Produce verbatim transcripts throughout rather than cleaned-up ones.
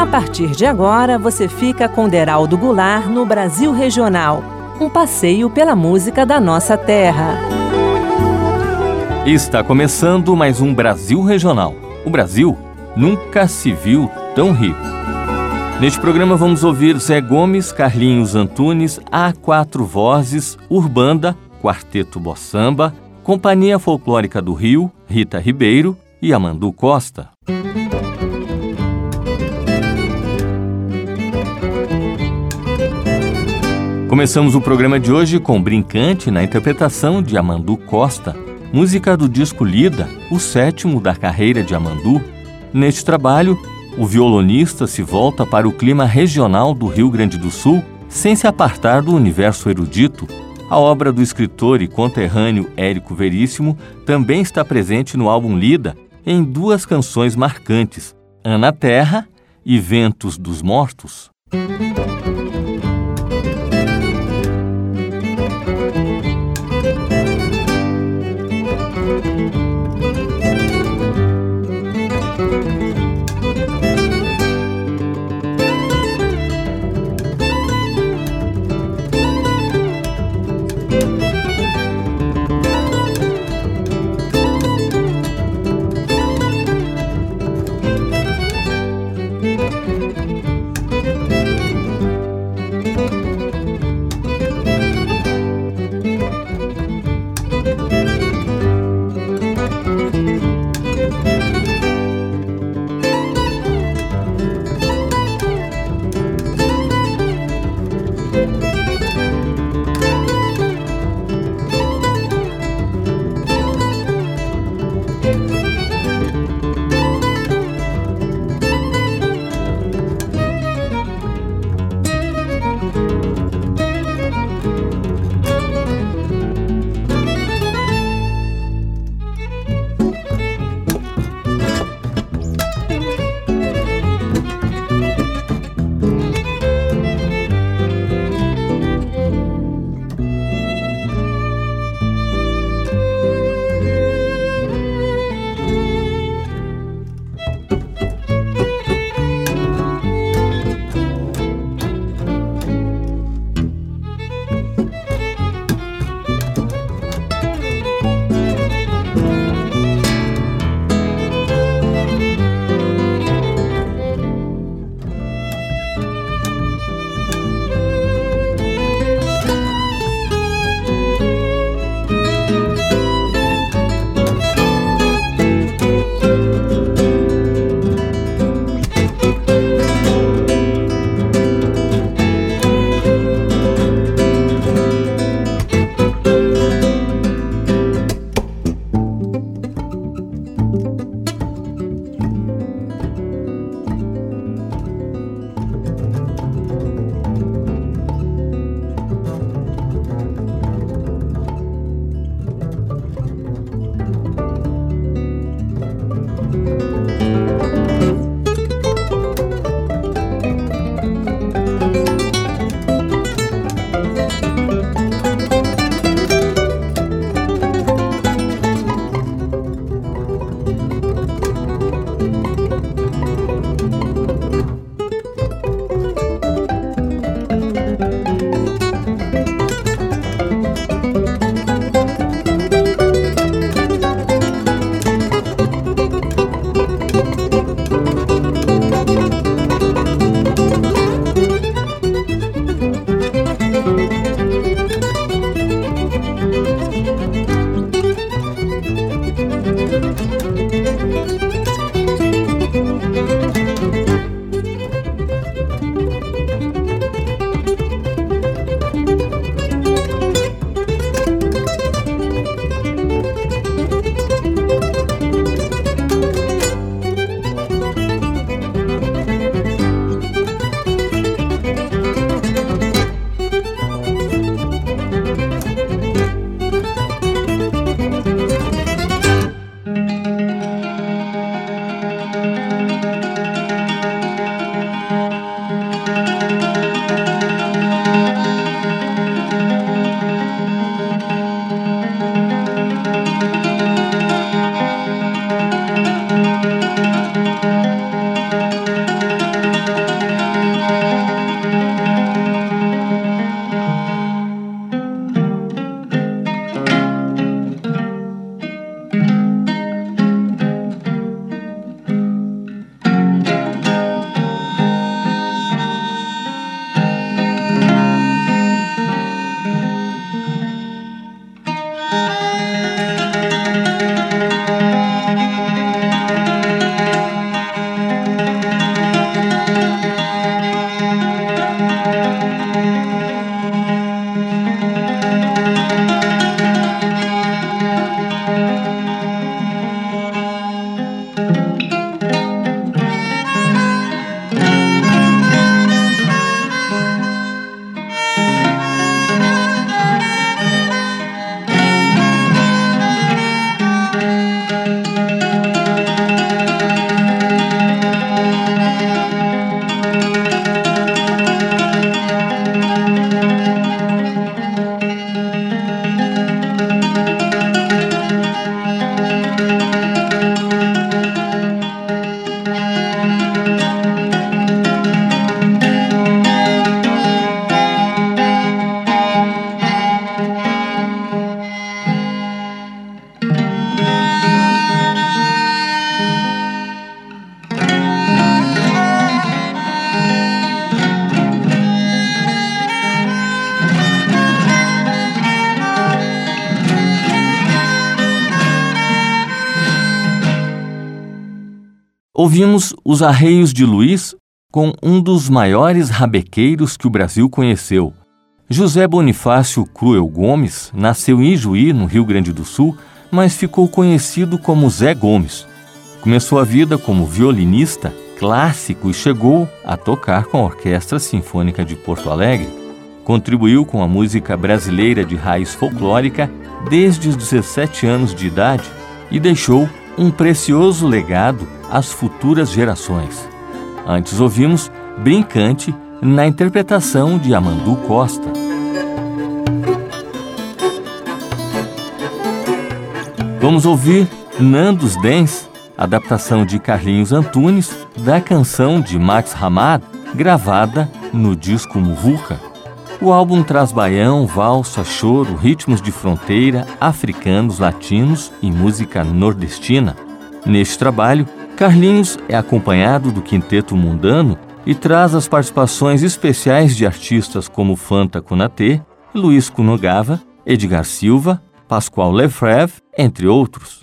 partir de agora, você fica com Deraldo Goulart no Brasil Regional, um passeio pela música da nossa terra. Está começando mais um Brasil Regional. O Brasil nunca se viu tão rico. Neste programa vamos ouvir Zé Gomes, Carlinhos Antunes, A Quatro Vozes, Urbanda, Quarteto Bossamba, Companhia Folclórica do Rio, Rita Ribeiro e Amandu Costa. Começamos o programa de hoje com Brincante na interpretação de Amandu Costa, música do disco Lida, o sétimo da carreira de Amandu. Neste trabalho, o violonista se volta para o clima regional do Rio Grande do Sul, sem se apartar do universo erudito. A obra do escritor e conterrâneo Érico Veríssimo também está presente no álbum Lida, em duas canções marcantes, Ana Terra e Ventos dos Mortos. Ouvimos Os Arreios de Luiz com um dos maiores rabequeiros que o Brasil conheceu. José Bonifácio Cruel Gomes nasceu em Ijuí, no Rio Grande do Sul, mas ficou conhecido como Zé Gomes. Começou a vida como violinista clássico e chegou a tocar com a Orquestra Sinfônica de Porto Alegre. Contribuiu com a música brasileira de raiz folclórica desde os dezessete anos de idade e deixou um precioso legado às futuras gerações. Antes ouvimos Brincante na interpretação de Amandu Costa. Vamos ouvir Nandos Dance, adaptação de Carlinhos Antunes da canção de Max Hamad, gravada no disco Muvuca. O álbum traz baião, valsa, choro, ritmos de fronteira, africanos, latinos e música nordestina. Neste trabalho, Carlinhos é acompanhado do Quinteto Mundano e traz as participações especiais de artistas como Fanta Konatê, Luiz Kunogava, Edgar Silva, Pascoal Lefebvre, entre outros.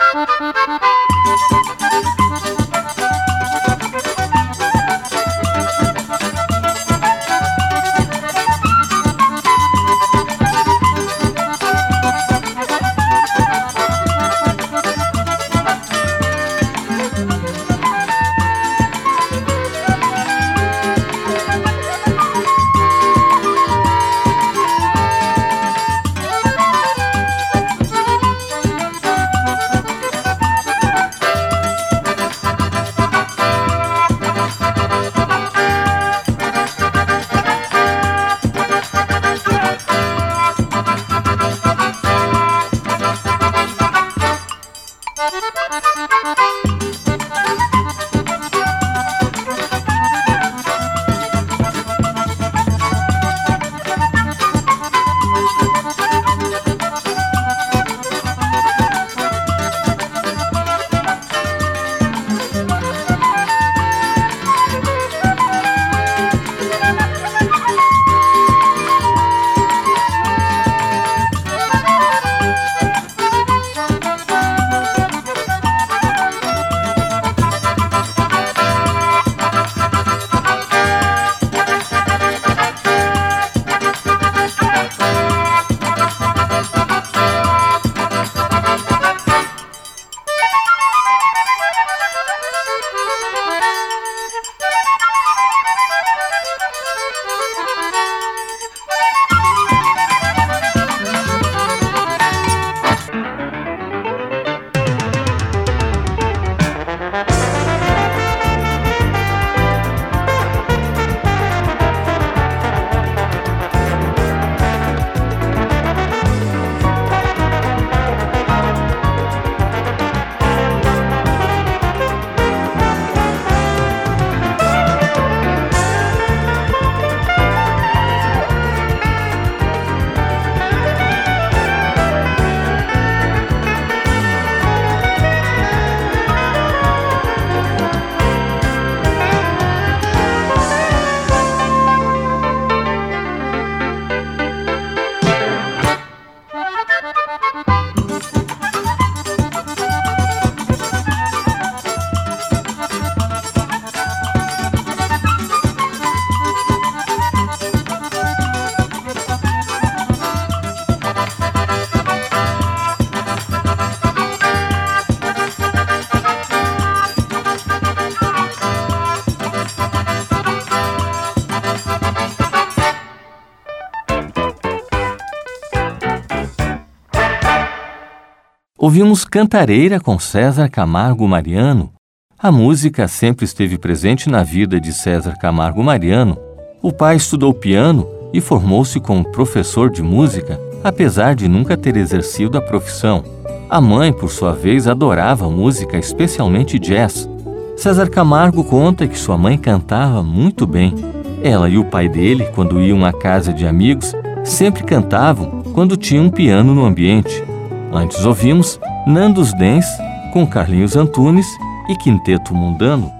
Ouvimos Cantareira com César Camargo Mariano. A música sempre esteve presente na vida de César Camargo Mariano. O pai estudou piano e formou-se como professor de música, apesar de nunca ter exercido a profissão. A mãe, por sua vez, adorava música, especialmente jazz. César Camargo conta que sua mãe cantava muito bem. Ela e o pai dele, quando iam à casa de amigos, sempre cantavam quando tinha um piano no ambiente. Antes ouvimos Nandos Dens com Carlinhos Antunes e Quinteto Mundano.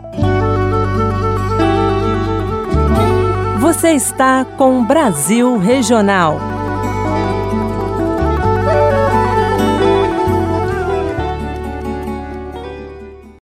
Você está com Brasil Regional.